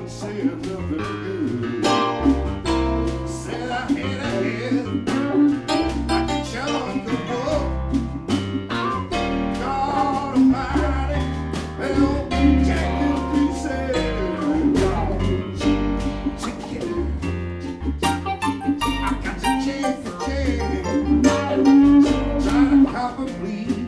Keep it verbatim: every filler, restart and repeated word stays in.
saying nothing good. Said I had a head like a chunk of wood. God Almighty, well, Jack and pieces. Take it. I got to change for change. Try to cop a bleed.